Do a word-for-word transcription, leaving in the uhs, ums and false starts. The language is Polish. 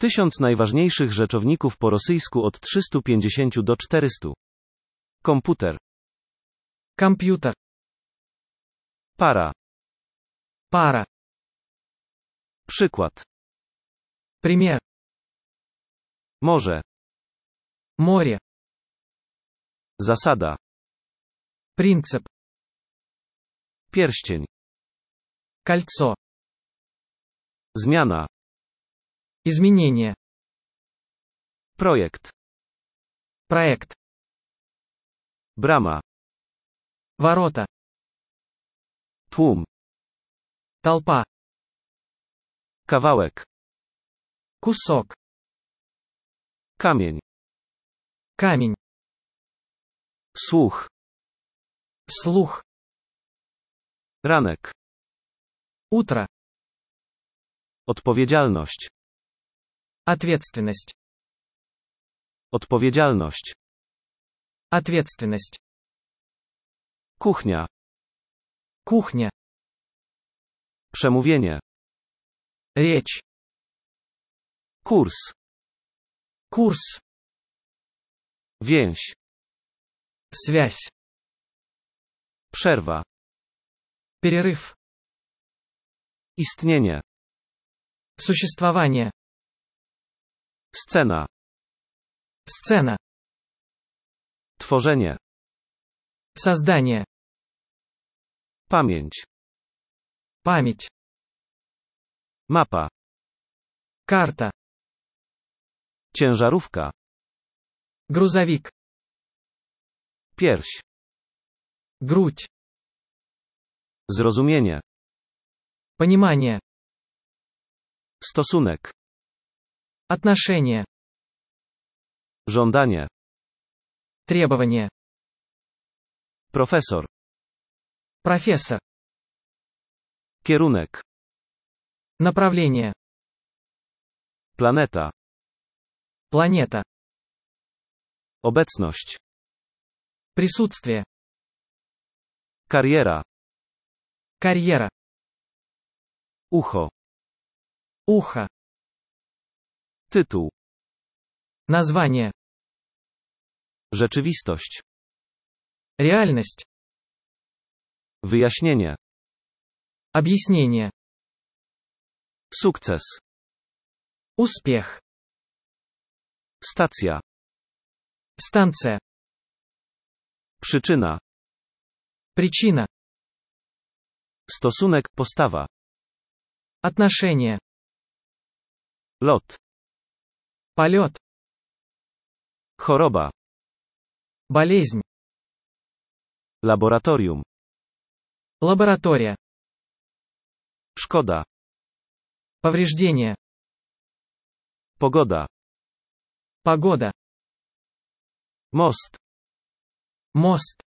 Tysiąc najważniejszych rzeczowników po rosyjsku od trzystu pięćdziesięciu do czterystu. Komputer. Компьютер. Para. Пара. Przykład. Пример. Morze. Море. Zasada. Принцип. Pierścień. Кольцо. Zmiana. Изменение. Projekt. Проект. Brama. Ворота. Tłum. Толпа. Kawałek. Кусок. Kamień. Камень. Słuch. Слух. Ranek. Утро. Odpowiedzialność. Ответственность. Odpowiedzialność. Ответственность. Kuchnia. Кухня. Przemówienie. Речь. Kurs. Курс. Więź. Связь. Przerwa. Перерыв. Istnienie. Существование. Scena. Сцена. Tworzenie. Создание. Pamięć. Память. Mapa. Карта. Ciężarówka. Грузовик. Pierś. Грудь. Zrozumienie. Понимание. Stosunek. Отношение. Żądanie. Требование. Profesor. Профессор. Kierunek. Направление. Planeta. Планета. Obecność. Присутствие. Kariera. Карьера. Ucho. Ухо. Tytuł. Название. Rzeczywistość. Реальность. Wyjaśnienie. Объяснение. Sukces. Успех. Stacja. Станция. Przyczyna. Причина. Stosunek. Postawa. Отношение. Lot. Полет. Choroba. Болезнь. Laboratorium. Лаборатория. Szkoda. Повреждение. Pogoda. Погода. Most. Мост.